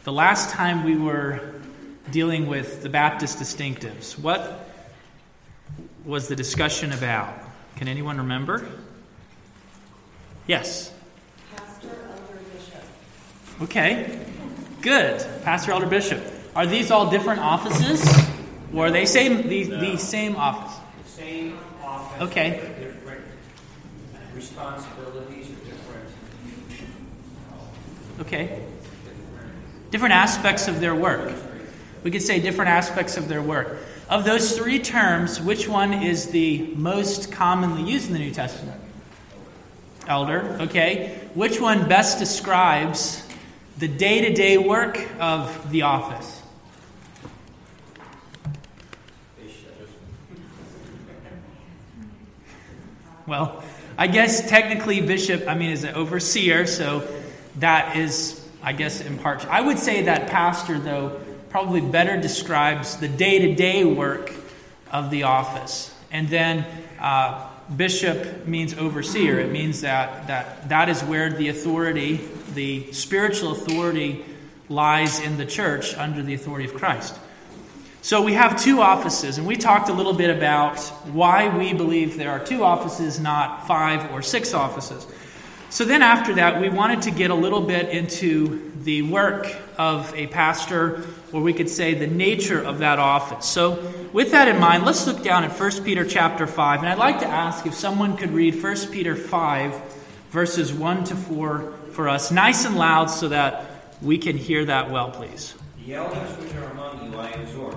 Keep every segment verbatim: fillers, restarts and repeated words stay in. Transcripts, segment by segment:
the last time we were dealing with the Baptist distinctives, what was the discussion about? Can anyone remember? Yes? Pastor, elder, bishop. Okay, good. Pastor, elder, bishop. Are these all different offices? Or are they same the, no. the same office? The same office. Okay. But different responsibilities or different. Okay. Different. Different aspects of their work. We could say different aspects of their work. Of those three terms, which one is the most commonly used in the New Testament? Elder, okay. Which one best describes the day-to-day work of the office? Well, I guess technically bishop, I mean, is an overseer, so that is, I guess, in part. I would say that pastor, though, probably better describes the day-to-day work of the office. And then uh, bishop means overseer. It means that, that that is where the authority, the spiritual authority, lies in the church under the authority of Christ. So we have two offices, and we talked a little bit about why we believe there are two offices, not five or six offices. So then after that, we wanted to get a little bit into the work of a pastor, or we could say the nature of that office. So with that in mind, let's look down at First Peter chapter five. And I'd like to ask if someone could read First Peter five, verses one to four for us, nice and loud so that we can hear that well, please. The elders which are among you I exhort,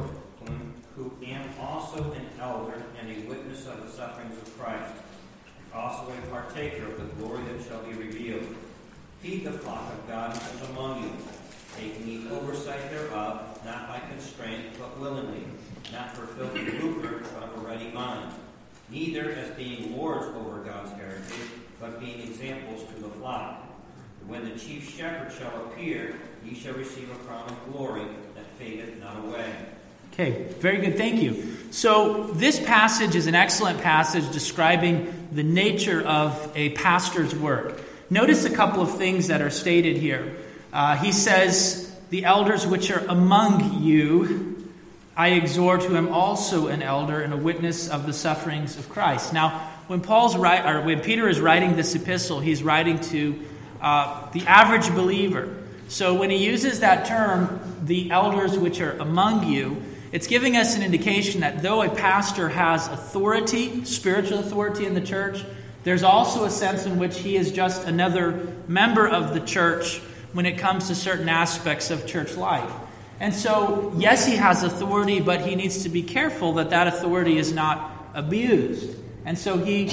who am also an elder and a witness of the sufferings of Christ, and also a partaker of the glory that shall be revealed. Feed the flock of God which is among you, taking the oversight thereof, not by constraint, but willingly, not for filthy lucre, but of a ready mind, neither as being lords over God's heritage, but being examples to the flock. And when the chief shepherd shall appear, ye shall receive a crown of glory that fadeth not away. Okay, very good. Thank you. So this passage is an excellent passage describing the nature of a pastor's work. Notice a couple of things that are stated here. Uh, he says, the elders which are among you, I exhort, who am also an elder and a witness of the sufferings of Christ. Now, when Paul's write, or when Peter is writing this epistle, he's writing to uh, the average believer. So when he uses that term, the elders which are among you, it's giving us an indication that though a pastor has authority, spiritual authority in the church, there's also a sense in which he is just another member of the church when it comes to certain aspects of church life. And so, yes, he has authority, but he needs to be careful that that authority is not abused. And so he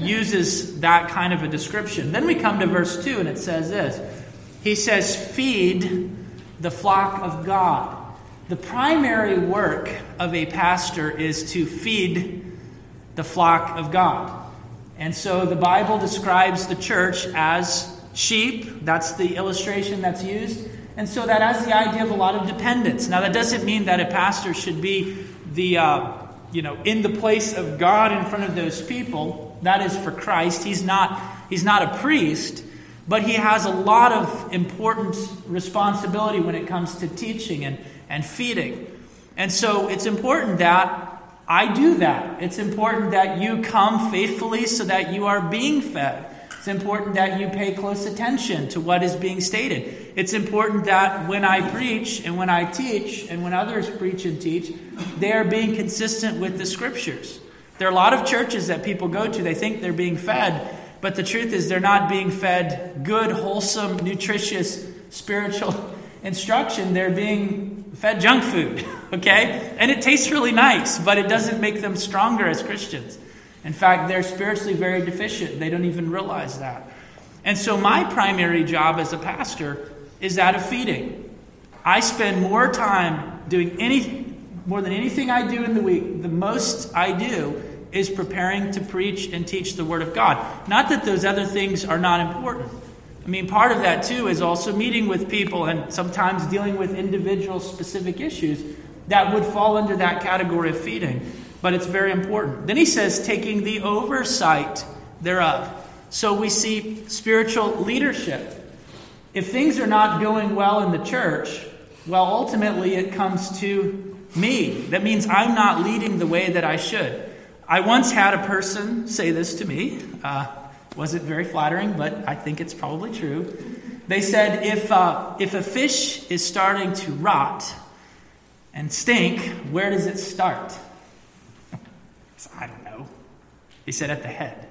uses that kind of a description. Then we come to verse two, and it says this. He says, feed the flock of God. The primary work of a pastor is to feed the flock of God. And so the Bible describes the church as sheep. That's the illustration that's used. And so that has the idea of a lot of dependence. Now, that doesn't mean that a pastor should be the, uh, you know, in the place of God in front of those people. That is for Christ. He's not, he's not a priest. But he has a lot of important responsibility when it comes to teaching and, and feeding. And so it's important that I do that. It's important that you come faithfully so that you are being fed. It's important that you pay close attention to what is being stated. It's important that when I preach and when I teach and when others preach and teach, they are being consistent with the Scriptures. There are a lot of churches that people go to, they think they're being fed, but the truth is they're not being fed good, wholesome, nutritious, spiritual instruction. They're being fed junk food, okay? And it tastes really nice, but it doesn't make them stronger as Christians. In fact, they're spiritually very deficient. They don't even realize that. And so my primary job as a pastor is that of feeding. I spend more time doing anything, more than anything I do in the week. The most I do is preparing to preach and teach the Word of God. Not that those other things are not important. I mean, part of that, too, is also meeting with people and sometimes dealing with individual specific issues that would fall under that category of feeding. But it's very important. Then he says, taking the oversight thereof. So we see spiritual leadership. If things are not going well in the church, Well, ultimately it comes to me. That means I'm not leading the way that I should. I once had a person say this to me. Uh, wasn't very flattering, but I think it's probably true. They said, if uh, if a fish is starting to rot and stink, where does it start? So, I don't know. He said, at the head.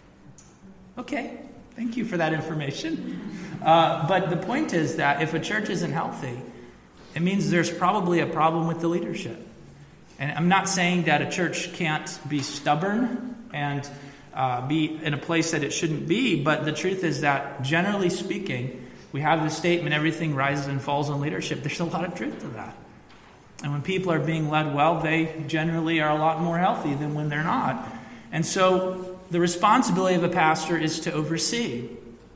Okay, thank you for that information. Uh, but the point is that if a church isn't healthy, it means there's probably a problem with the leadership. And I'm not saying that a church can't be stubborn and uh, be in a place that it shouldn't be, but the truth is that, generally speaking, we have this statement, everything rises and falls on leadership. There's a lot of truth to that. And when people are being led well, they generally are a lot more healthy than when they're not. And so the responsibility of a pastor is to oversee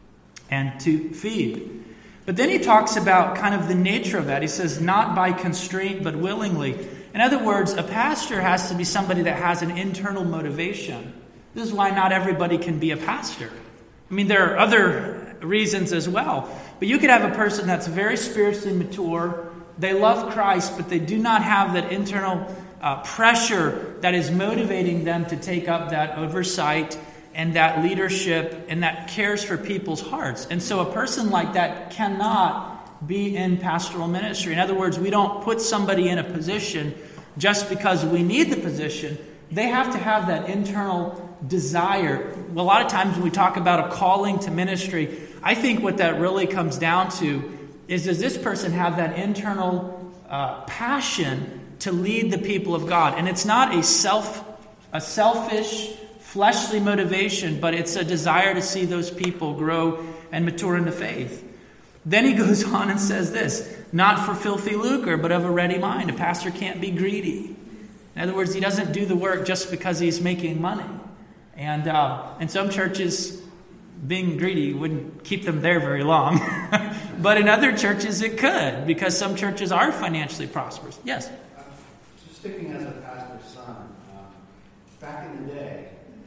and to feed. But then he talks about kind of the nature of that. He says, not by constraint, but willingly. In other words, a pastor has to be somebody that has an internal motivation. This is why not everybody can be a pastor. I mean, there are other reasons as well. But you could have a person that's very spiritually mature. They love Christ, but they do not have that internal uh, pressure that is motivating them to take up that oversight and that leadership and that cares for people's hearts. And so a person like that cannot be in pastoral ministry. In other words, we don't put somebody in a position just because we need the position. They have to have that internal desire. Well, a lot of times when we talk about a calling to ministry, I think what that really comes down to is, does this person have that internal uh, passion to lead the people of God? And it's not a self, a selfish, fleshly motivation, but it's a desire to see those people grow and mature in the faith. Then he goes on and says this, not for filthy lucre, but of a ready mind. A pastor can't be greedy. In other words, he doesn't do the work just because he's making money. And uh, in some churches, being greedy wouldn't keep them there very long. But in other churches, it could, because some churches are financially prosperous. Yes? Uh, just sticking as a pastor's son, um, back in the day,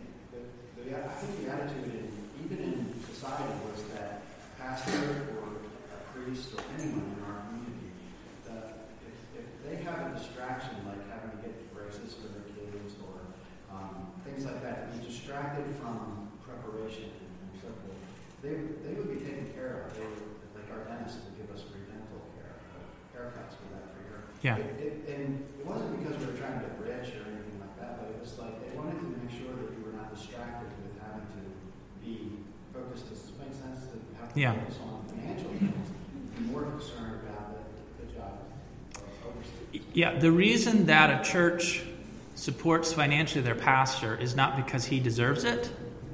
the, the, I think the attitude, in, even in society, was that a pastor or a priest or anyone in our community, that if, if they have a distraction, like having to get braces for their kids or um, things like that, to be distracted from preparation and so forth, they, they would be taken care of. They were, like our dentist would give us free dental care, uh, haircuts for that for your. Yeah. It, it, and it wasn't because we were trying to get rich or anything like that, but it was like they wanted to make sure that you were not distracted with having to be focused. Does this make sense? To have to Yeah. focus on financial things, be more concerned about the, the job of overseeing. Yeah, the reason that a church supports financially their pastor is not because he deserves it.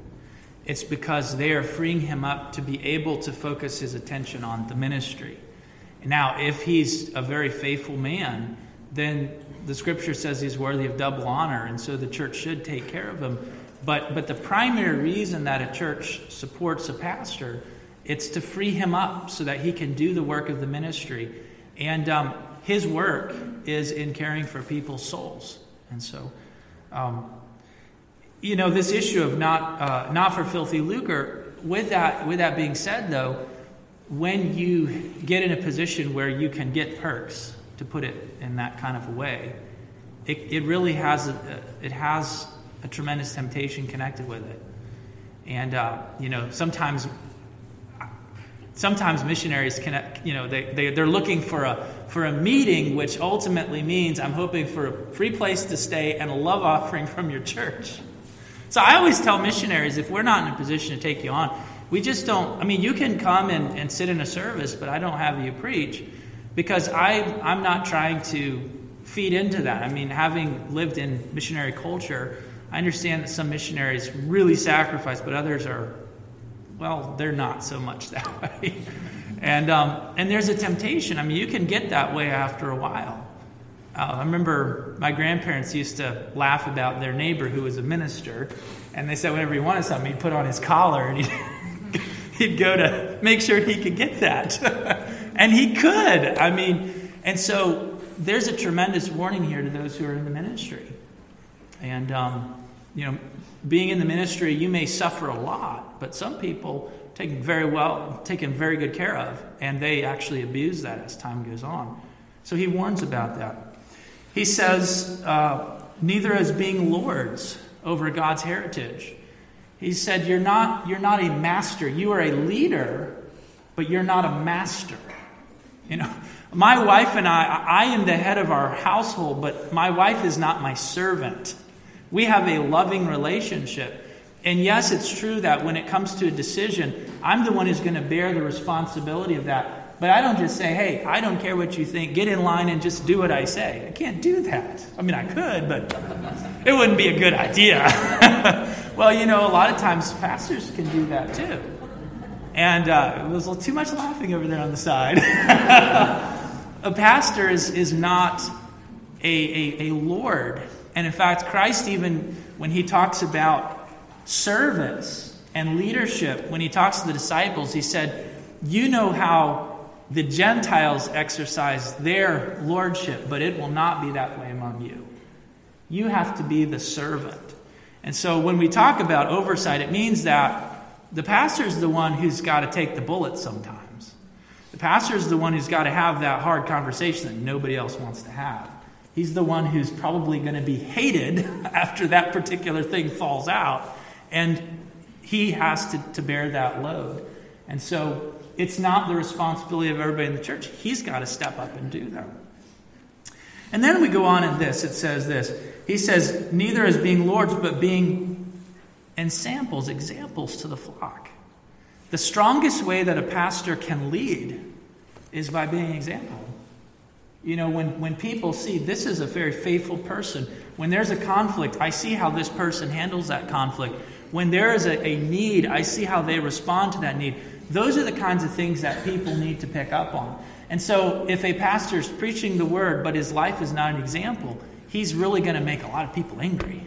It's because they are freeing him up to be able to focus his attention on the ministry. Now, if he's a very faithful man, then the scripture says he's worthy of double honor, and so the church should take care of him. But but the primary reason that a church supports a pastor, it's to free him up so that he can do the work of the ministry. And um, his work is in caring for people's souls. And so, um, you know, this issue of not uh, not for filthy lucre, with that, with that being said, though, when you get in a position where you can get perks, to put it in that kind of a way, it, it really has a, it has a tremendous temptation connected with it. And, uh, you know, sometimes sometimes missionaries can, you know, they, they, they're looking for a for a meeting, which ultimately means I'm hoping for a free place to stay and a love offering from your church. So I always tell missionaries, if we're not in a position to take you on, we just don't, I mean, you can come and, and sit in a service, but I don't have you preach, because I, I'm not trying to feed into that. I mean, having lived in missionary culture, I understand that some missionaries really sacrifice, but others are, well, they're not so much that way. And um, and there's a temptation. I mean, you can get that way after a while. Uh, I remember my grandparents used to laugh about their neighbor who was a minister, and they said whenever he wanted something, he'd put on his collar and he'd, he'd go to make sure he could get that. And he could. I mean, and so there's a tremendous warning here to those who are in the ministry. And, um, you know, being in the ministry, you may suffer a lot, but some people taken very well, taken very good care of, and they actually abuse that as time goes on. So he warns about that. He says, uh, neither as being lords over God's heritage. He said, you're not, you're not a master. You are a leader, but you're not a master. You know, my wife and I, I am the head of our household, but my wife is not my servant. We have a loving relationship. And yes, it's true that when it comes to a decision, I'm the one who's going to bear the responsibility of that. But I don't just say, hey, I don't care what you think. Get in line and just do what I say. I can't do that. I mean, I could, but it wouldn't be a good idea. Well, you know, a lot of times pastors can do that too. And uh, it was a little too much laughing over there on the side. A pastor is, is not a, a, a lord. And in fact, Christ even, when he talks about service and leadership, when he talks to the disciples, he said, you know how the Gentiles exercise their lordship, but it will not be that way among you. You have to be the servant. And so when we talk about oversight, it means that the pastor is the one who's got to take the bullet sometimes. The pastor is the one who's got to have that hard conversation that nobody else wants to have. He's the one who's probably going to be hated after that particular thing falls out. And he has to, to bear that load. And so it's not the responsibility of everybody in the church. He's got to step up and do that. And then we go on in this. It says this. He says, neither as being lords, but being ensamples, examples to the flock. The strongest way that a pastor can lead is by being an example. You know, when, when people see this is a very faithful person, when there's a conflict, I see how this person handles that conflict. When there is a, a need, I see how they respond to that need. Those are the kinds of things that people need to pick up on. And so if a pastor is preaching the word, but his life is not an example, he's really going to make a lot of people angry.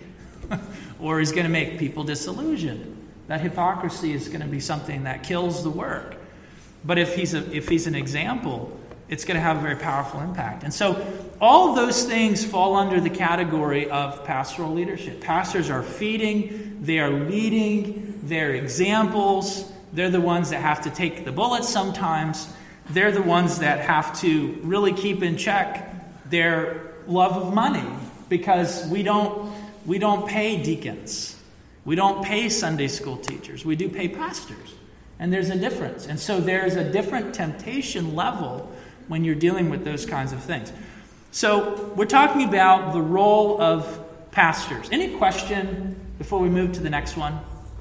Or he's going to make people disillusioned. That hypocrisy is going to be something that kills the work. But if he's a, if he's an example, it's going to have a very powerful impact. And so all of those things fall under the category of pastoral leadership. Pastors are feeding, they are leading, they're examples. They're the ones that have to take the bullets sometimes. They're the ones that have to really keep in check their love of money, because we don't we don't pay deacons. We don't pay Sunday school teachers. We do pay pastors. And there's a difference. And so there's a different temptation level when you're dealing with those kinds of things. So we're talking about the role of pastors. Any question before we move to the next one?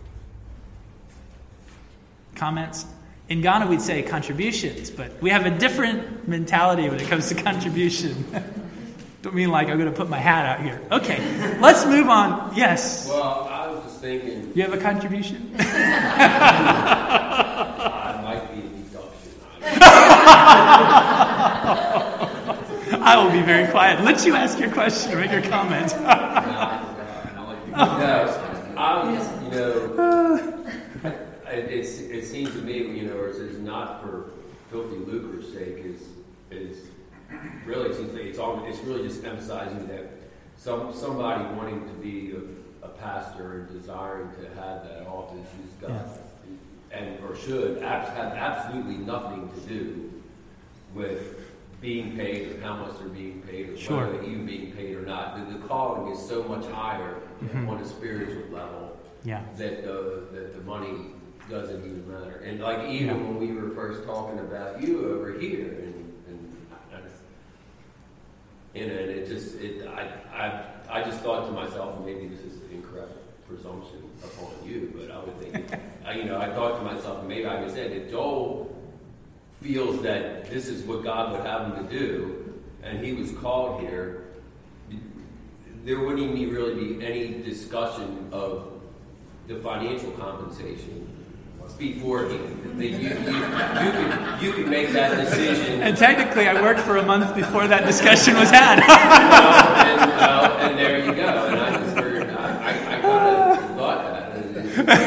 Comments? In Ghana, we'd say contributions, but we have a different mentality when it comes to contribution. Don't mean like I'm going to put my hat out here. Okay, let's move on. Yes? Well, I was just thinking... You have a contribution? I might be a deduction. I will be very quiet. Let you ask your question or make your comment. no, I was, you know... It, it's, it seems to me, you know, it's, it's not for filthy lucre's sake. Is is really it seems like it's all. It's really just emphasizing that some somebody wanting to be a, a pastor and desiring to have that office has got yeah. and or should have absolutely nothing to do with being paid or how much they're being paid or sure. whether they're even being paid or not. The, the calling is so much higher mm-hmm. on a spiritual level yeah. that the that the money doesn't even matter. And like even yeah. when we were first talking about you over here, and and, and, and it just it I, I I just thought to myself, and maybe this is an incorrect presumption upon you, but I would think it, I, you know I thought to myself, maybe I would say that Joel feels that this is what God would have him to do, and he was called here. There wouldn't even really be any discussion of the financial compensation beforehand. You, you, you, can, you can make that decision. And technically, I worked for a month before that discussion was had. you know, and, uh, and there you go. And I just heard, I, I, I kind of thought that. And it,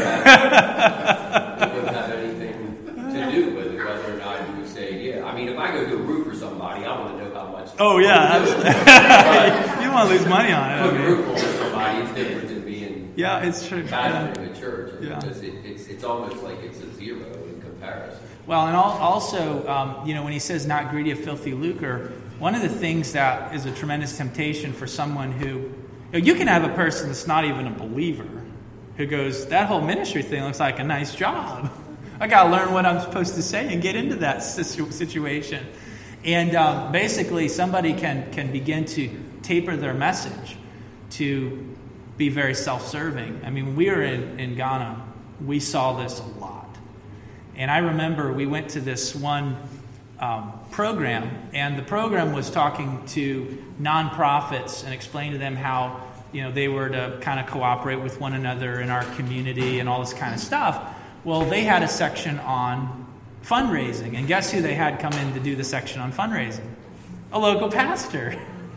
it wouldn't have anything to do with it, whether or not you would say, yeah. I mean, if I go do a roof for somebody, I want to know how much. Oh, yeah. You don't want to lose money on it. Putting a roof on somebody is different than being Yeah, it's true. pastoring a church. Yeah. Because it, it's, it's almost like it's a zero in comparison. Well, and al- also, um, you know, when he says not greedy of filthy lucre, one of the things that is a tremendous temptation for someone who, you know, you can have a person that's not even a believer who goes, that whole ministry thing looks like a nice job. I got to learn what I'm supposed to say and get into that situ- situation. And um, basically, somebody can, can begin to taper their message to be very self-serving. I mean, when we were in, in Ghana, we saw this a lot. And I remember we went to this one um, program, and the program was talking to nonprofits and explained to them how, you know, they were to kind of cooperate with one another in our community and all this kind of stuff. Well, they had a section on fundraising, and guess who they had come in to do the section on fundraising? A local pastor.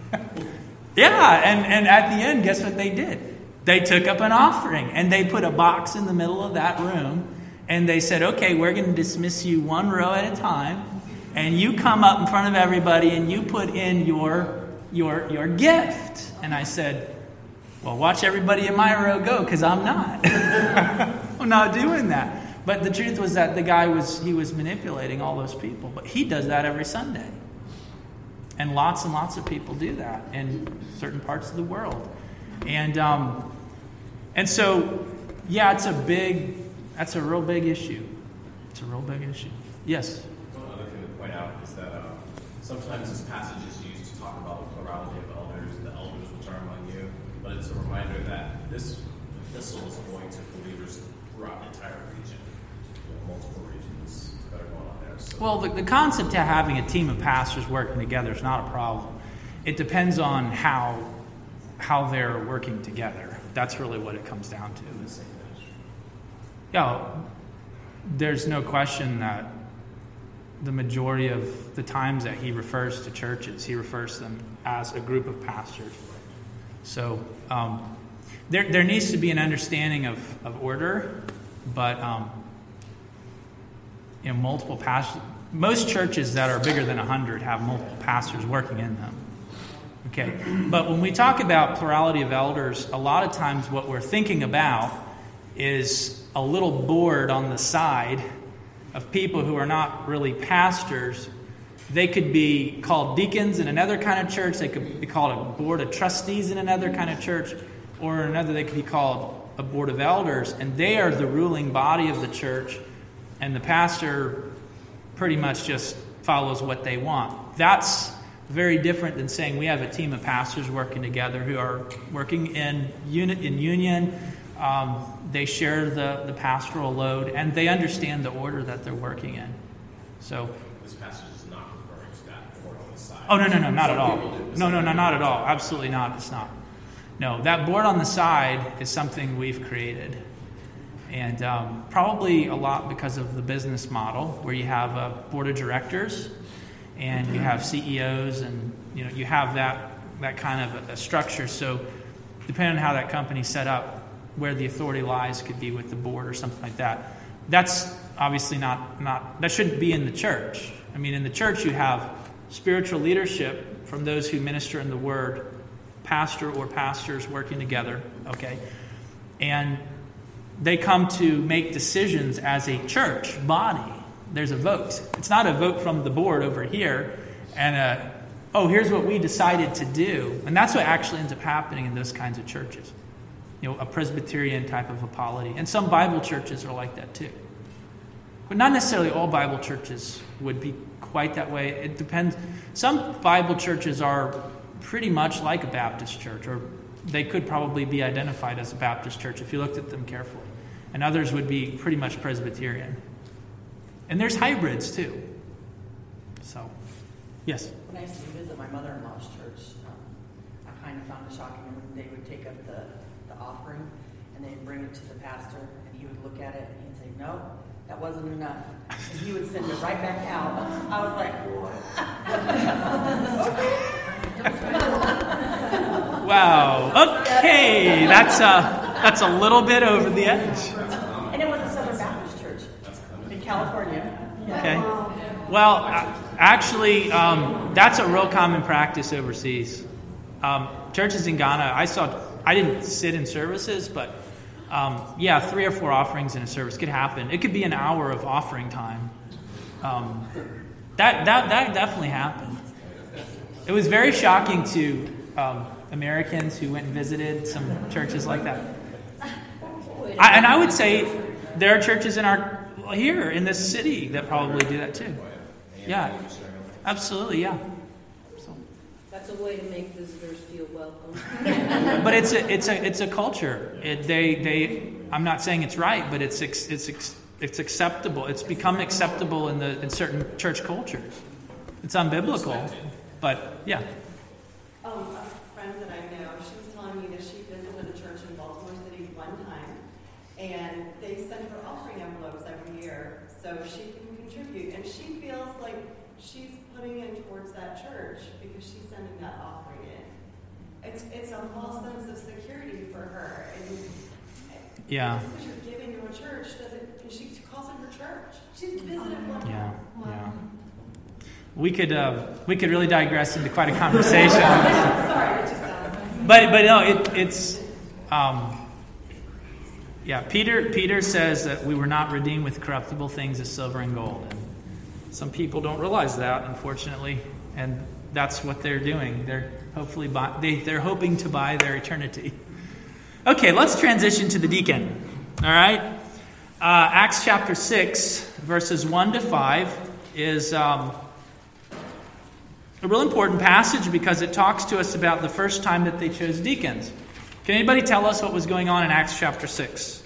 Yeah, and, and at the end, guess what they did? They took up an offering, and they put a box in the middle of that room, and they said, okay, we're going to dismiss you one row at a time, and you come up in front of everybody, and you put in your your your gift. And I said, well, watch everybody in my row go, because I'm not. I'm not doing that. But the truth was that the guy was, he was manipulating all those people. But he does that every Sunday. And lots and lots of people do that in certain parts of the world. And um, and so, yeah, it's a big, that's a real big issue. It's a real big issue. Yes? One other thing to point out is that um, sometimes this passage is used to talk about the plurality of elders, the elders which are among you, but it's a reminder that this epistle is going to believers throughout the entire region, you know, multiple regions that are going on there. So. Well, the, the concept of having a team of pastors working together is not a problem. It depends on how how they're working together. That's really what it comes down to. Yeah, there's no question that the majority of the times that he refers to churches, he refers to them as a group of pastors. So um, there there needs to be an understanding of, of order, but um, you know, multiple pastors. Most churches that are bigger than one hundred have multiple pastors working in them. Okay, but when we talk about plurality of elders, a lot of times what we're thinking about is a little board on the side of people who are not really pastors. They could be called deacons in another kind of church. They could be called a board of trustees in another kind of church. Or another, they could be called a board of elders. And they are the ruling body of the church. And the pastor pretty much just follows what they want. That's very different than saying we have a team of pastors working together who are working in unit in union. Um, they share the, the pastoral load, and they understand the order that they're working in. So This passage is not referring to that board on the side. Oh, no, no, no, not Some at all. people do. No, no, no, not at all. Absolutely not. It's not. No, that board on the side is something we've created. And um, probably a lot because of the business model, where you have a board of directors and you have C E Os, and you know you have that that kind of a, a structure. So depending on how that company's set up, where the authority lies could be with the board or something like that. That's obviously not, not that shouldn't be in the church. I mean, in the church you have spiritual leadership from those who minister in the word, pastor or pastors working together, okay? And they come to make decisions as a church body. There's a vote. It's not a vote from the board over here and a, oh, here's what we decided to do. And that's what actually ends up happening in those kinds of churches. You know, a Presbyterian type of a polity. And some Bible churches are like that too. But not necessarily all Bible churches would be quite that way. It depends. Some Bible churches are pretty much like a Baptist church, or they could probably be identified as a Baptist church if you looked at them carefully. And others would be pretty much Presbyterian. And there's hybrids too. So, yes? When I used to visit my mother-in-law's church, um, I kind of found it shocking when they would take up the, the offering and they'd bring it to the pastor, and he would look at it and he'd say, no, that wasn't enough. And he would send it right back out. I was like, Wow. Okay, that's a that's a little bit over the edge. and it was a Southern Baptist church in California. Yeah. Okay. Well, uh, actually, um, that's a real common practice overseas. Um, churches in Ghana, I saw. I didn't sit in services, but Um, yeah, three or four offerings in a service could happen. It could be an hour of offering time. Um, that that that definitely happened. It was very shocking to um, Americans who went and visited some churches like that. I, and I would say there are churches in our here in this city that probably do that too. Yeah, absolutely, yeah. So. That's a way to make visitors feel welcome. But it's a it's a it's a culture. It, they they. I'm not saying it's right, but it's it's it's it's acceptable. It's become acceptable in the in certain church cultures. It's unbiblical, but yeah. Um, a friend that I know, she was telling me that she visited a church in Baltimore City one time, and they send her offering envelopes every year so she can contribute, and she feels like she's putting in towards that church because she's sending that offering in. It's it's a false sense of security for her. And Yeah. just because you're giving to a church doesn't. She calls it her church. She's visited one. Yeah, yeah. We could uh, we could really digress into quite a conversation. Sorry, it just sounded. But but no, it, it's um, yeah. Peter Peter says that we were not redeemed with corruptible things as silver and gold, and some people don't realize that, unfortunately, and that's what they're doing. They're hopefully buy, they they're hoping to buy their eternity. Okay, let's transition to the deacon. All right, uh, Acts chapter six, verses one to five is. Um, A real important passage because it talks to us about the first time that they chose deacons. Can anybody tell us what was going on in Acts chapter six?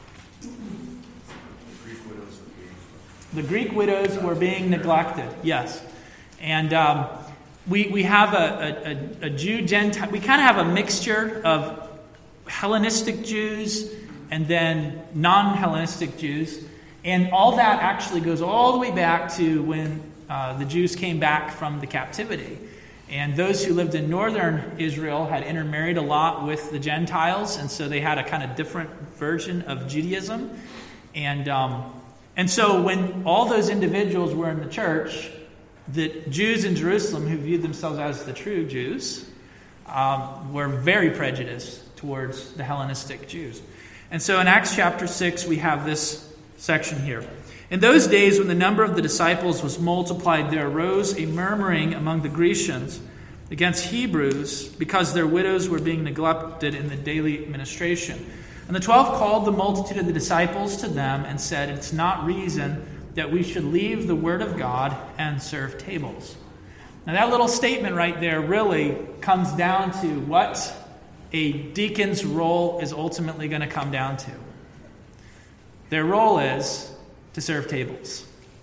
The Greek widows were being neglected, yes. And um, we we have a, a, a Jew Gentile, we kind of have a mixture of Hellenistic Jews and then non-Hellenistic Jews. And all that actually goes all the way back to when Uh, the Jews came back from the captivity. And those who lived in northern Israel had intermarried a lot with the Gentiles, and so they had a kind of different version of Judaism. And um, and so when all those individuals were in the church, the Jews in Jerusalem, who viewed themselves as the true Jews, um, were very prejudiced towards the Hellenistic Jews. And so in Acts chapter six, we have this section here. In those days, when the number of the disciples was multiplied, there arose a murmuring among the Grecians against Hebrews because their widows were being neglected in the daily administration. And the twelve called the multitude of the disciples to them and said, "It's not reason that we should leave the word of God and serve tables." Now that little statement right there really comes down to what a deacon's role is ultimately going to come down to. Their role is to serve tables.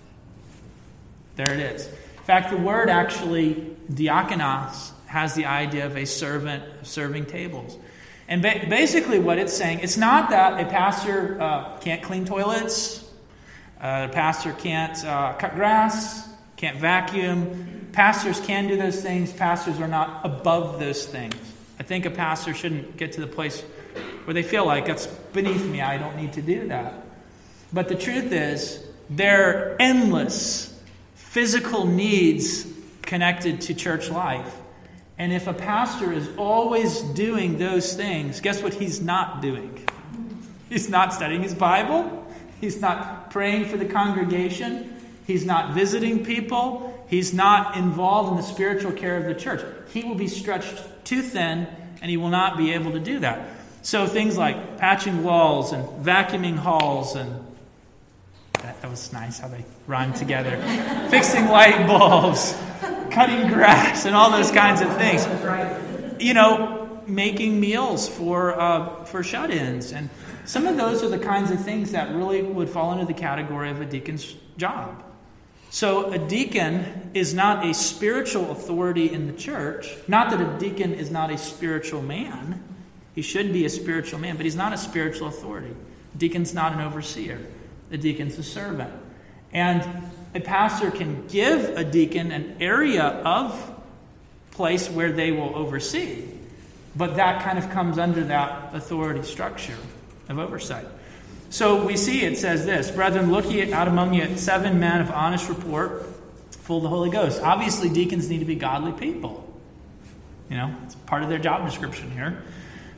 There it is. In fact, the word actually, diakonos, has the idea of a servant serving tables. And ba- basically what it's saying, it's not that a pastor uh, can't clean toilets, uh, a pastor can't uh, cut grass, can't vacuum. Pastors can do those things. Pastors are not above those things. I think a pastor shouldn't get to the place where they feel like, that's beneath me, I don't need to do that. But the truth is, there are endless physical needs connected to church life. And if a pastor is always doing those things, guess what he's not doing? He's not studying his Bible. He's not praying for the congregation. He's not visiting people. He's not involved in the spiritual care of the church. He will be stretched too thin, and he will not be able to do that. So things like patching walls and vacuuming halls and That, that was nice how they rhymed together. Fixing light bulbs, cutting grass, and all those kinds of things. You know, making meals for uh, for shut-ins. And some of those are the kinds of things that really would fall into the category of a deacon's job. So a deacon is not a spiritual authority in the church. Not that a deacon is not a spiritual man. He should be a spiritual man, but he's not a spiritual authority. A deacon's not an overseer. A deacon's a servant. And a pastor can give a deacon an area of place where they will oversee. But that kind of comes under that authority structure of oversight. So we see it says this, "Brethren, look ye out among you seven men of honest report, full of the Holy Ghost." Obviously, deacons need to be godly people. You know, it's part of their job description here.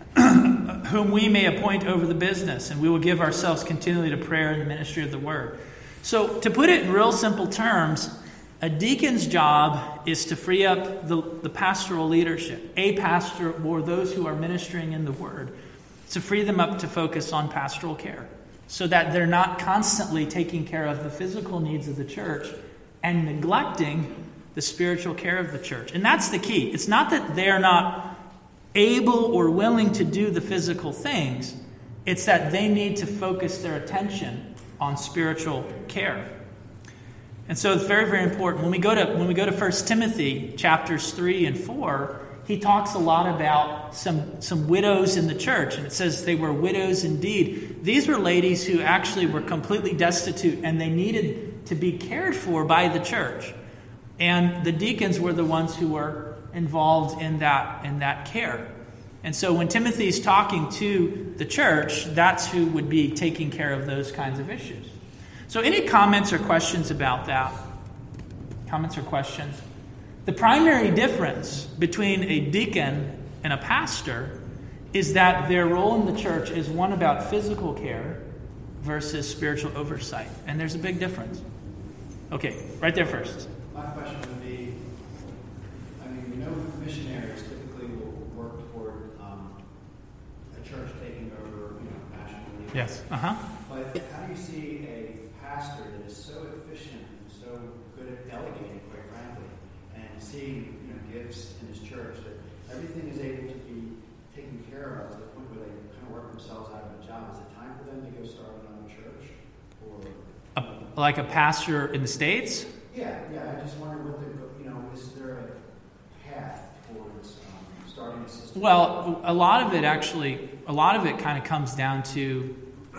whom we may appoint over the business, and we will give ourselves continually to prayer and the ministry of the word. So, to put it in real simple terms, a deacon's job is to free up the, the pastoral leadership, a pastor or those who are ministering in the word, to free them up to focus on pastoral care, so that they're not constantly taking care of the physical needs of the church and neglecting the spiritual care of the church. And that's the key. It's not that they're not able or willing to do the physical things. It's that they need to focus their attention on spiritual care. And so it's very, very important. When we go to when we go to First Timothy chapters three and four, he talks a lot about some, some widows in the church. And it says they were widows indeed. These were ladies who actually were completely destitute, and they needed to be cared for by the church. And the deacons were the ones who were involved in that in that care. And so when Timothy's talking to the church, that's who would be taking care of those kinds of issues. So any comments or questions about that? Comments or questions? The primary difference between a deacon and a pastor is that their role in the church is one about physical care versus spiritual oversight. And there's a big difference. Okay, right there first. My question would be, I mean, we know missionaries typically will work toward um, a church taking over, you know, national leaders. Yes. Uh-huh. But how do you see a pastor that is so efficient and so good at delegating, quite frankly, and seeing, you know, gifts in his church, that everything is able to be taken care of to the point where they kind of work themselves out of a job? Is it time for them to go start another church? Or A, like a pastor in the States? Yeah, yeah. I just wonder what the, you know, is there a path towards um, starting a system? Well, a lot of it actually, a lot of it kind of comes down to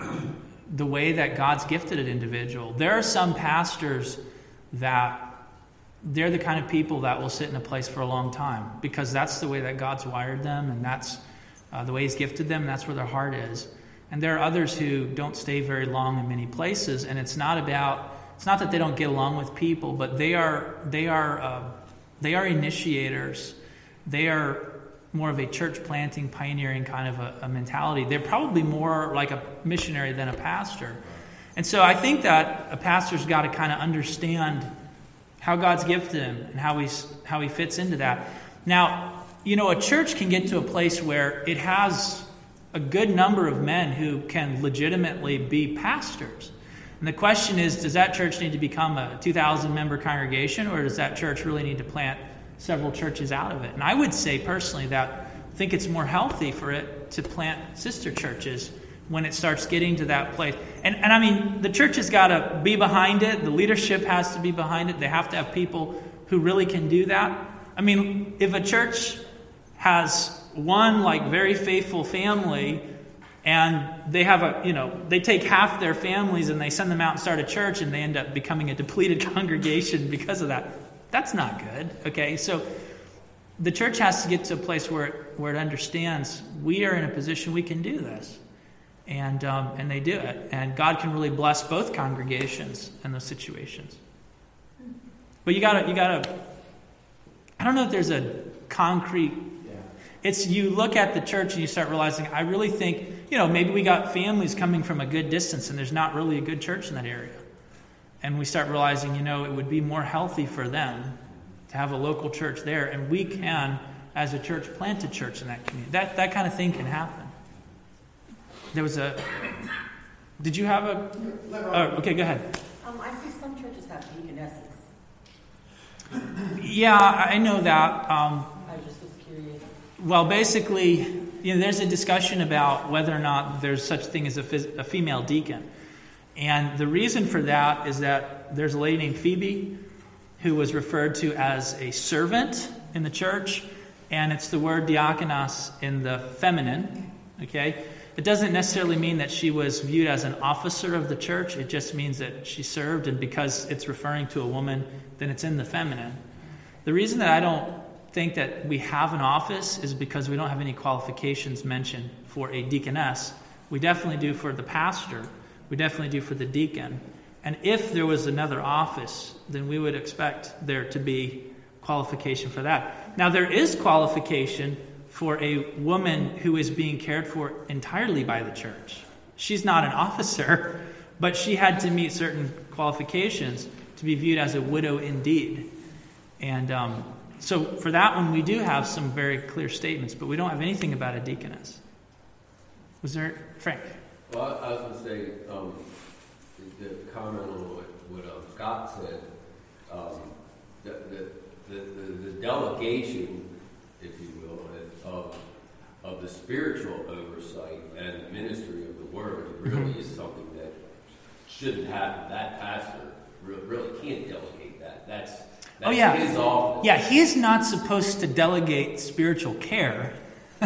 the way that God's gifted an individual. There are some pastors that they're the kind of people that will sit in a place for a long time because that's the way that God's wired them, and that's uh, the way He's gifted them, and that's where their heart is. And there are others who don't stay very long in many places, and it's not about It's not that they don't get along with people, but they are they are uh, they are initiators. They are more of a church planting, pioneering kind of a, a mentality. They're probably more like a missionary than a pastor. And so I think that a pastor's got to kind of understand how God's gifted him and how he's how he fits into that. Now, you know, a church can get to a place where it has a good number of men who can legitimately be pastors. And the question is, does that church need to become a two thousand member congregation, or does that church really need to plant several churches out of it? And I would say personally that I think it's more healthy for it to plant sister churches when it starts getting to that place. And, and I mean, the church has got to be behind it. The leadership has to be behind it. They have to have people who really can do that. I mean, if a church has one like very faithful family, and they have a, you know, they take half their families and they send them out and start a church, and they end up becoming a depleted congregation because of that. That's not good. Okay, so the church has to get to a place where it, where it understands we are in a position we can do this, and um, and they do it, and God can really bless both congregations in those situations. But you gotta, you gotta. I don't know if there's a concrete. It's you look at the church and you start realizing, I really think, you know, maybe we got families coming from a good distance and there's not really a good church in that area. And we start realizing, you know, it would be more healthy for them to have a local church there. And we can, as a church, plant a church in that community. That that kind of thing can happen. There was a... Did you have a... Oh, okay, go ahead. Um, I see some churches have deaconesses. Yeah, I know that. Um, I just was curious. Well, basically, you know, there's a discussion about whether or not there's such thing as a, phys- a female deacon. And the reason for that is that there's a lady named Phoebe who was referred to as a servant in the church, and it's the word diakonos in the feminine, okay? It doesn't necessarily mean that she was viewed as an officer of the church. It just means that she served, and because it's referring to a woman, then it's in the feminine. The reason that I don't think that we have an office is because we don't have any qualifications mentioned for a deaconess. We definitely do for the pastor. We definitely do for the deacon. And if there was another office, then we would expect there to be qualification for that. Now, there is qualification for a woman who is being cared for entirely by the church. She's not an officer, but she had to meet certain qualifications to be viewed as a widow indeed. And um, so for that one, we do have some very clear statements, but we don't have anything about a deaconess. Was there, Frank? Well, I was going to say, um, the, the comment on what, what uh, Scott said, um, the, the, the, the, the delegation, if you will, of of the spiritual oversight and the ministry of the word really mm-hmm. is something that shouldn't happen. That pastor really, really can't delegate that. That's, that's oh, yeah. his office. Yeah, he's not supposed to delegate spiritual care uh,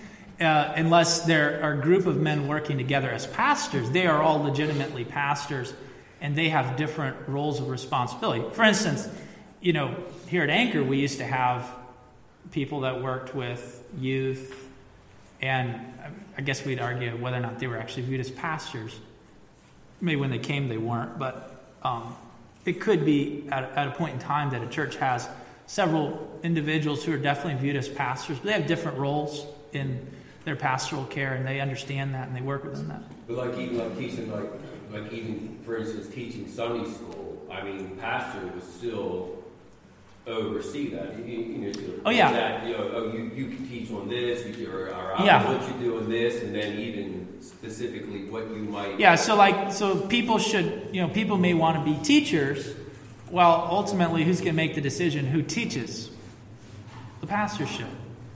unless there are a group of men working together as pastors. They are all legitimately pastors, and they have different roles of responsibility. For instance, you know, here at Anchor, we used to have people that worked with youth, and I guess we'd argue whether or not they were actually viewed as pastors. Maybe when they came they weren't, but um, it could be at, at a point in time that a church has several individuals who are definitely viewed as pastors, but they have different roles in their pastoral care, and they understand that and they work within that. But like even like teaching, like like even for instance teaching Sunday school, I mean, pastor was still oversee that. You, you know, oh yeah. That, you know, oh, you, you can teach on this, you, or, or I yeah. want you to do on this, and then even specifically what you might. Yeah. So like, so people should, you know, people may want to be teachers. Well, ultimately, who's going to make the decision who teaches? The pastor should.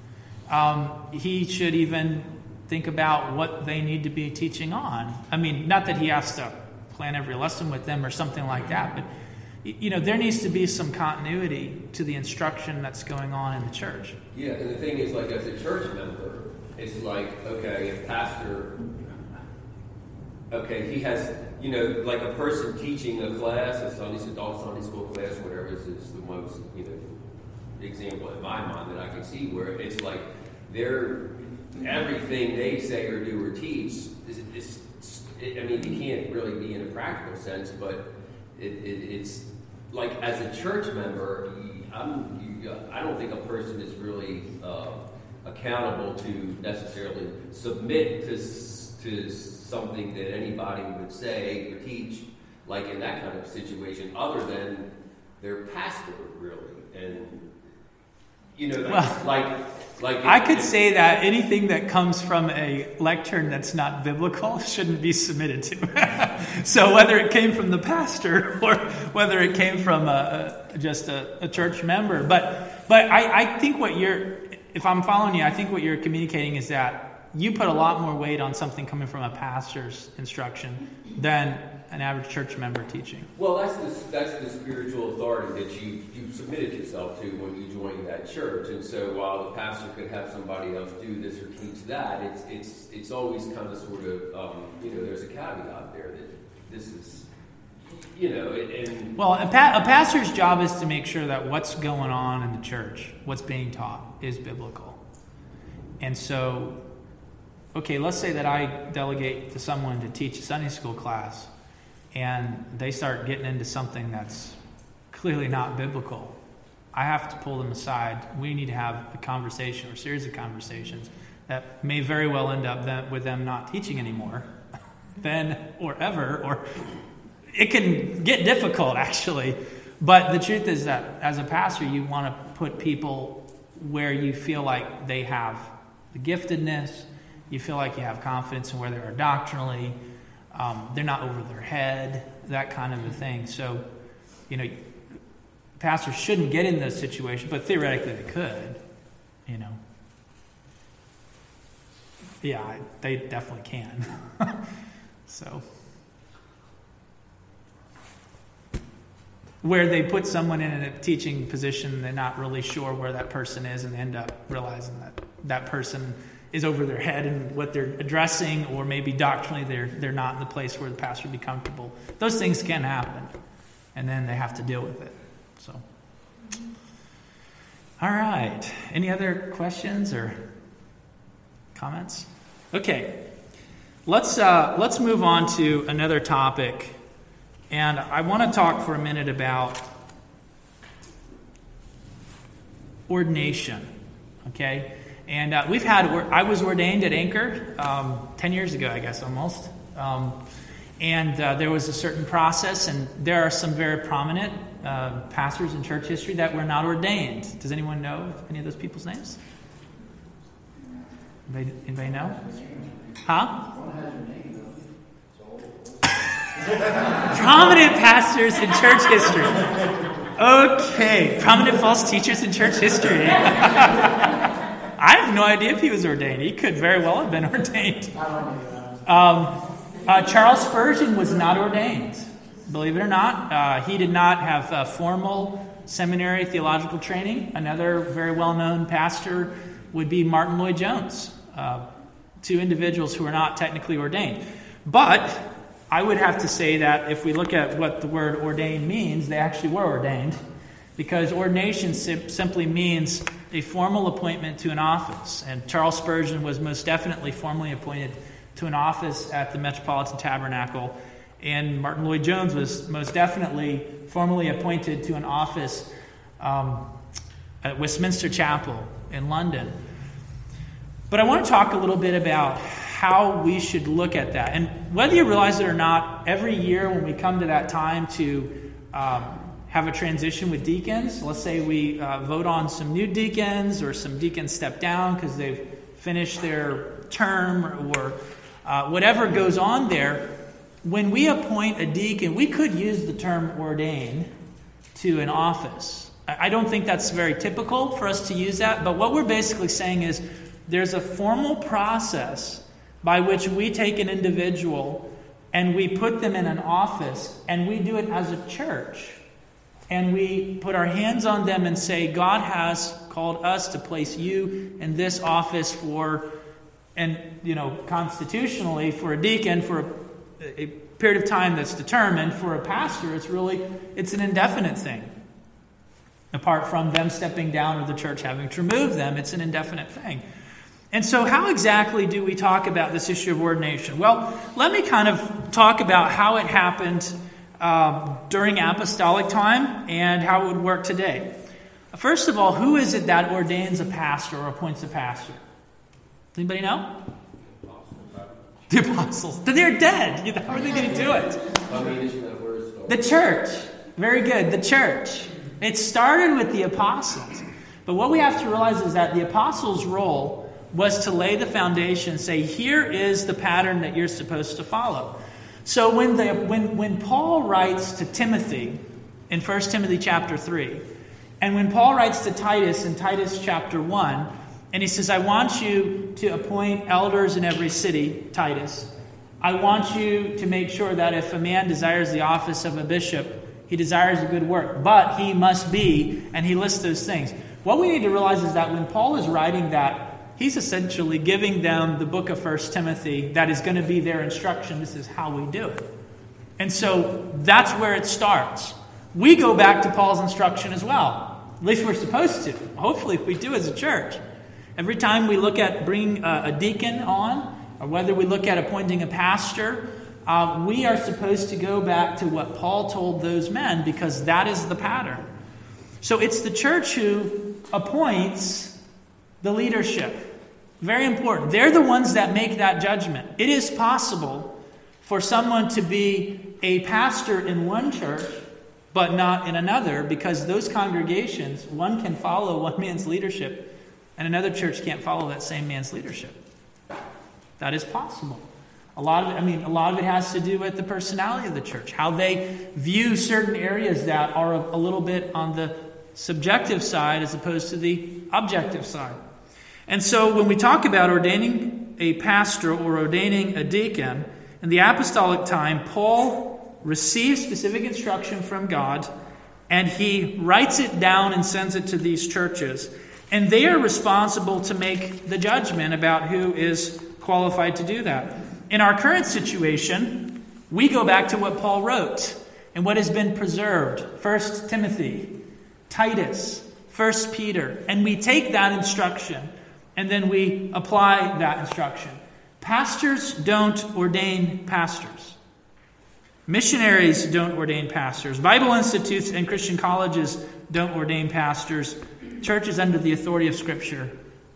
Um, he should even think about what they need to be teaching on. I mean, not that he has to plan every lesson with them or something like that, but you know, there needs to be some continuity to the instruction that's going on in the church. Yeah, and the thing is, like, as a church member, it's like, okay, if pastor, okay, he has, you know, like a person teaching a class, a Sunday, adult Sunday school class, whatever is, is the most, you know, example in my mind that I can see where it's like they're, everything they say or do or teach is, is it, I mean, you can't really be in a practical sense, but It, it, it's like as a church member, I'm, you, I don't think a person is really uh, accountable to necessarily submit to to something that anybody would say or teach, like in that kind of situation, other than their pastor, really. And you know, like, well, like, like I could say that anything that comes from a lectern that's not biblical shouldn't be submitted to. So whether it came from the pastor or whether it came from a, a, just a, a church member, but but I, I think what you're, if I'm following you, I think what you're communicating is that you put a lot more weight on something coming from a pastor's instruction than an average church member teaching. Well, that's the, that's the spiritual authority that you you submitted yourself to when you joined that church. And so while the pastor could have somebody else do this or teach that, it's it's it's always kind of sort of, um, you know, there's a caveat there that this is, you know, and... Well, a, pa- a pastor's job is to make sure that what's going on in the church, what's being taught, is biblical. And so, okay, let's say that I delegate to someone to teach a Sunday school class, and they start getting into something that's clearly not biblical. I have to pull them aside. We need to have a conversation or a series of conversations that may very well end up that, with them not teaching anymore, then or ever, or it can get difficult, actually. But the truth is that as a pastor, you want to put people where you feel like they have the giftedness, you feel like you have confidence in where they are doctrinally, um, they're not over their head, that kind of a thing. So, you know, pastors shouldn't get in those situations, but theoretically they could, you know. Yeah, they definitely can. So, where they put someone in a teaching position, they're not really sure where that person is, and they end up realizing that that person is over their head in what they're addressing, or maybe doctrinally they're they're not in the place where the pastor would be comfortable. Those things can happen, and then they have to deal with it. So, all right. Any other questions or comments? Okay. Let's uh, let's move on to another topic, and I want to talk for a minute about ordination. Okay, And uh, we've had, I was ordained at Anchor um, ten years ago, I guess, almost. Um, and uh, there was a certain process, and there are some very prominent uh, pastors in church history that were not ordained. Does anyone know any of those people's names? Anybody, anybody know? Huh? Prominent pastors in church history. Okay, prominent false teachers in church history. I have no idea if he was ordained. He could very well have been ordained. Um, uh, Charles Spurgeon was not ordained, believe it or not. Uh, he did not have a formal seminary theological training. Another very well-known pastor would be Martin Lloyd-Jones. Uh, two individuals who are not technically ordained. But I would have to say that if we look at what the word ordained means, they actually were ordained, because ordination sim- simply means a formal appointment to an office. And Charles Spurgeon was most definitely formally appointed to an office at the Metropolitan Tabernacle, and Martin Lloyd-Jones was most definitely formally appointed to an office um, at Westminster Chapel in London. But I want to talk a little bit about how we should look at that. And whether you realize it or not, every year when we come to that time to um, have a transition with deacons, let's say we uh, vote on some new deacons, or some deacons step down because they've finished their term, or uh, whatever goes on there, when we appoint a deacon, we could use the term ordain to an office. I don't think that's very typical for us to use that, but what we're basically saying is there's a formal process by which we take an individual and we put them in an office, and we do it as a church. And we put our hands on them and say, God has called us to place you in this office for, and, you know, constitutionally for a deacon for a, a period of time that's determined. For a pastor, it's really, it's an indefinite thing. Apart from them stepping down or the church having to remove them, it's an indefinite thing. And so how exactly do we talk about this issue of ordination? Well, let me kind of talk about how it happened uh, during apostolic time and how it would work today. First of all, who is it that ordains a pastor or appoints a pastor? Anybody know? The apostles. They're dead. How are they going to do it? The church. Very good. The church. It started with the apostles. But what we have to realize is that the apostles' role was to lay the foundation, say, here is the pattern that you're supposed to follow. So when the when when Paul writes to Timothy in First Timothy chapter three, and when Paul writes to Titus in Titus chapter one, and he says, I want you to appoint elders in every city, Titus. I want you to make sure that if a man desires the office of a bishop, he desires a good work, but he must be, and he lists those things. What we need to realize is that when Paul is writing that, he's essentially giving them the book of First Timothy that is going to be their instruction. This is how we do it. And so that's where it starts. We go back to Paul's instruction as well. At least we're supposed to. Hopefully we do as a church. Every time we look at bringing a, a deacon on, or whether we look at appointing a pastor, uh, we are supposed to go back to what Paul told those men, because that is the pattern. So it's the church who appoints the leadership. Very important. They're the ones that make that judgment. It is possible for someone to be a pastor in one church, but not in another, because those congregations, one can follow one man's leadership, and another church can't follow that same man's leadership. That is possible. A lot of it, I mean, a lot of it has to do with the personality of the church, how they view certain areas that are a, a little bit on the subjective side as opposed to the objective side. And so when we talk about ordaining a pastor or ordaining a deacon, in the apostolic time, Paul receives specific instruction from God, and he writes it down and sends it to these churches. And they are responsible to make the judgment about who is qualified to do that. In our current situation, we go back to what Paul wrote and what has been preserved. First Timothy, Titus, First Peter. And we take that instruction and then we apply that instruction. Pastors don't ordain pastors. Missionaries don't ordain pastors. Bible institutes and Christian colleges don't ordain pastors. Churches under the authority of Scripture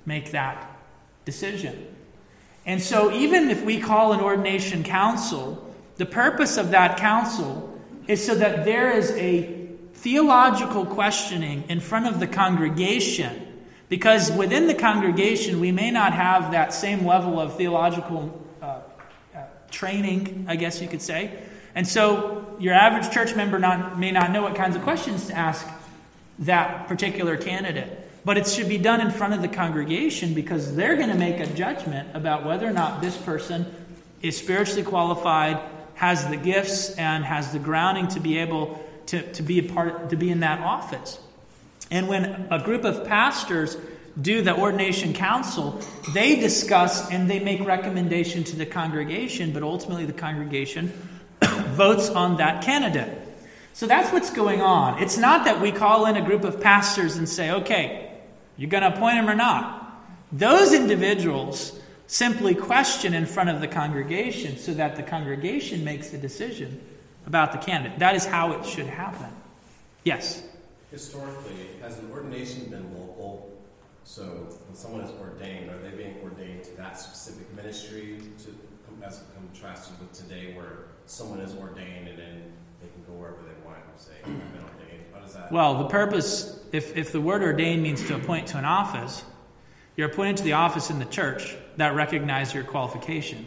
make that decision. And so even if we call an ordination council, the purpose of that council is so that there is a theological questioning in front of the congregation. Because within the congregation, we may not have that same level of theological uh, uh, training, I guess you could say. And so your average church member not, may not know what kinds of questions to ask that particular candidate. But it should be done in front of the congregation because they're going to make a judgment about whether or not this person is spiritually qualified, has the gifts, and has the grounding to be able to, to be a part, to be in that office. And when a group of pastors do the ordination council, they discuss and they make recommendation to the congregation, but ultimately the congregation votes on that candidate. So that's what's going on. It's not that we call in a group of pastors and say, okay, you're going to appoint him or not. Those individuals simply question in front of the congregation so that the congregation makes a decision about the candidate. That is how it should happen. Yes? Historically, has an ordination been local? So when someone is ordained, are they being ordained to that specific ministry to, as contrasted with today where someone is ordained and then they can go wherever they want, say, I've been ordained? How does that... Well, the purpose, if, if the word ordained means to appoint to an office, you're appointed to the office in the church that recognizes your qualification.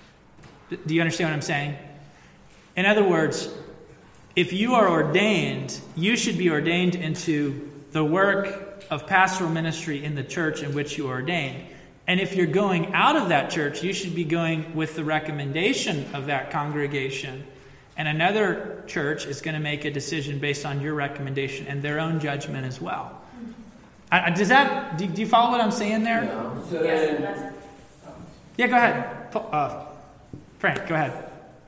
Do you understand what I'm saying? In other words, if you are ordained, you should be ordained into the work of pastoral ministry in the church in which you are ordained. And if you're going out of that church, you should be going with the recommendation of that congregation. And another church is going to make a decision based on your recommendation and their own judgment as well. Uh, does that? Do, do you follow what I'm saying there? Yeah. So Yes, then, Yeah, go ahead. Uh, Frank, go ahead.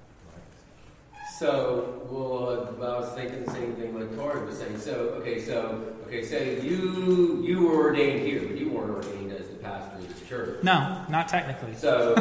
So, well, uh, I was thinking the same thing like Tori was saying. So, okay, so, okay, say you you were ordained here, but you weren't ordained as the pastor of this church. No, not technically. So,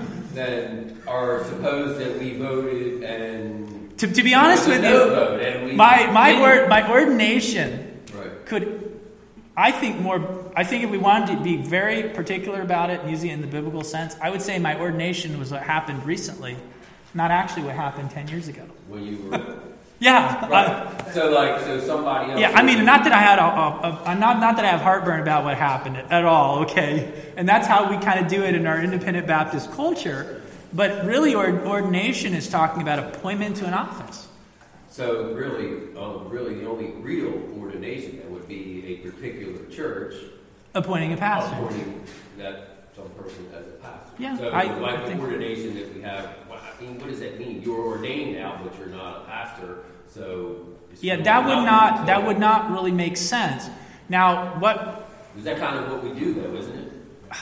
then, or suppose that we voted and To, to be honest with no you, vote and we my my didn't- word my ordination Right. could, I think more. I think if we wanted to be very particular about it, and using it in the biblical sense, I would say my ordination was what happened recently, not actually what happened ten years ago. When you were Yeah, right. uh, So, like, so somebody else. yeah. I mean, not that I had a, a, a not not that I have heartburn about what happened at all. Okay, and that's how we kind of do it in our independent Baptist culture. But really, ordination is talking about appointment to an office. So really, um, really, the only real ordination that would be a particular church Appointing a pastor. appointing that some person as a pastor. Yeah, So I- like I the think- ordination that we have. Well, I mean, what does that mean? You're ordained now, but you're not a pastor. So it's Yeah, really that would nothing not to- that would not really make sense. Now, what Is that kind of what we do, though, isn't it?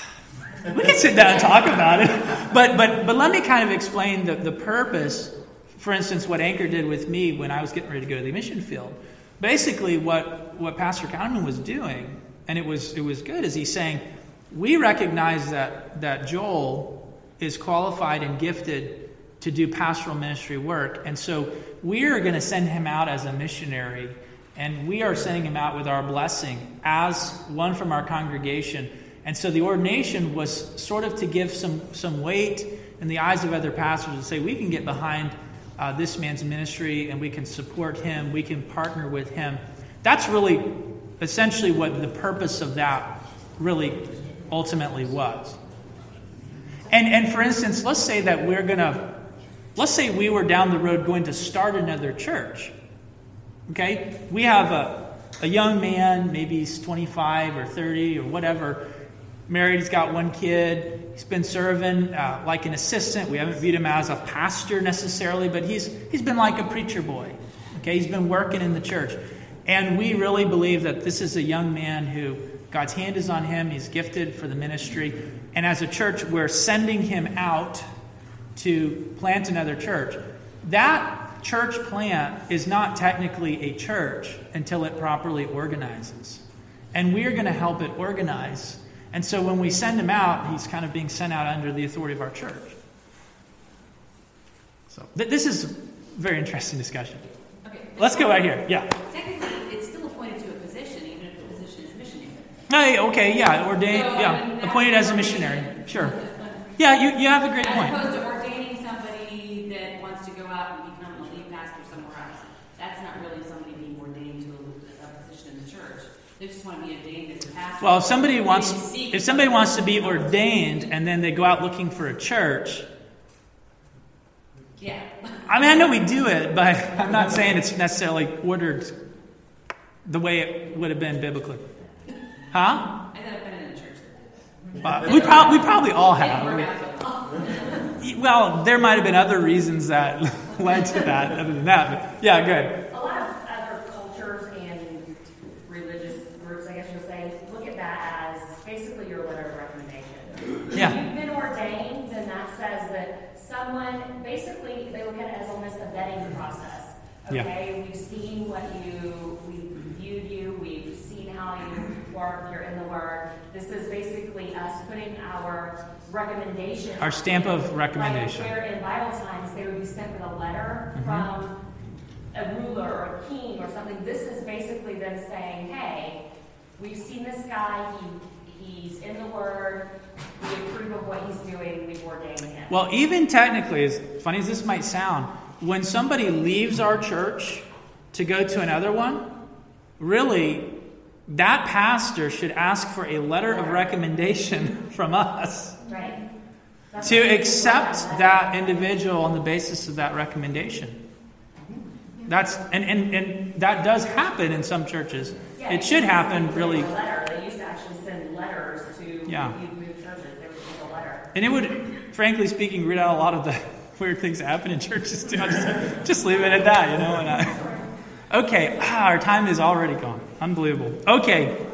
we can sit down and talk about it, but but but let me kind of explain the, the purpose. For instance, what Anchor did with me when I was getting ready to go to the mission field. Basically, what what Pastor Kahneman was doing, and it was it was good, is he's saying we recognize that that Joel is qualified and gifted to do pastoral ministry work, and so we are going to send him out as a missionary, and we are sending him out with our blessing as one from our congregation. And so the ordination was sort of to give some, some weight in the eyes of other pastors to say, we can get behind uh, this man's ministry and we can support him, we can partner with him. That's really essentially what the purpose of that really ultimately was. And and for instance, let's say that we're going to, let's say we were down the road going to start another church. Okay? We have a, a young man, maybe he's twenty-five or thirty or whatever, married, he's got one kid, he's been serving uh, like an assistant. We haven't viewed him as a pastor necessarily, but he's he's been like a preacher boy. Okay, he's been working in the church. And we really believe that this is a young man who God's hand is on him, he's gifted for the ministry. And as a church, we're sending him out to plant another church. That church plant is not technically a church until it properly organizes. And we are going to help it organize. And so when we send him out, he's kind of being sent out under the authority of our church. So th- this is a very interesting discussion. Okay. Let's go right here. Yeah. Technically, it's still appointed to a position, even if the position is missionary. Hey, okay, yeah, ordained, So, I yeah, mean, appointed as a that's missionary. ordination. Sure. Yeah, you, you have a great As point. opposed to ordaining somebody that wants to go out and become a lead pastor somewhere else. That's not really somebody being ordained to a, a position in the church. They just want to be ordained as a pastor. Well, if somebody They wants, seek- if somebody wants to be ordained and then they go out looking for a church, Yeah. I mean, I know we do it, but I'm not saying it's necessarily ordered the way it would have been biblically. Huh? I've never been in a church that did Uh, we, prob- we probably all that. have. Didn't work out. Well, there might have been other reasons that led to that other than that. But yeah, good. A lot of other cultures and religious groups, I guess you'll say, look at that as basically your letter of recommendation. Yeah. If you've been ordained, then that says that someone, basically, they look at it as almost a vetting process. Yeah. Okay, we've seen what you, we've viewed you, we've seen how you work, you're in the Word. This is basically us putting our recommendation. Our stamp of recommendation. Like where in Bible times they would be sent with a letter Mhm. from a ruler or a king or something. This is basically them saying, hey, we've seen this guy, he he's in the Word, we approve of what he's doing, we've ordained him. Well, even technically, as funny as this might sound, when somebody leaves our church to go to another one, really, that pastor should ask for a letter of recommendation from us Right. That's to what we do accept with that individual on the basis of that recommendation. That's and, and, and that does happen in some churches. Yeah, It should happen it's really, a letter. They used to actually send letters to Yeah. you'd move churches. They would send a letter. and it would, frankly speaking, root out a lot of the weird things that happen in churches too. I'll just, just leave it at that, you know. And I, okay, ah, our time is already gone. Unbelievable. Okay,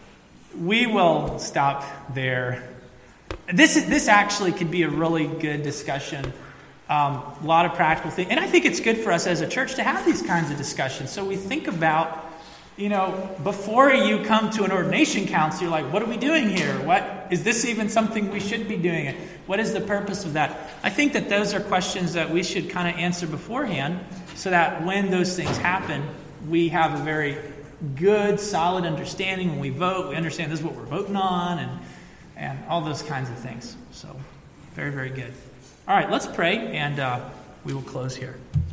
we will stop there. This is, this actually could be a really good discussion. Um, a lot of practical things, and I think it's good for us as a church to have these kinds of discussions. So we think about, you know, before you come to an ordination council, you're like, what are we doing here? What is this even something we should be doing? It? What is the purpose of that? I think that those are questions that we should kind of answer beforehand, so that when those things happen, we have a very good, solid understanding. When we vote, we understand this is what we're voting on, and and all those kinds of things. So, very, very good. All right, let's pray, and uh, we will close here.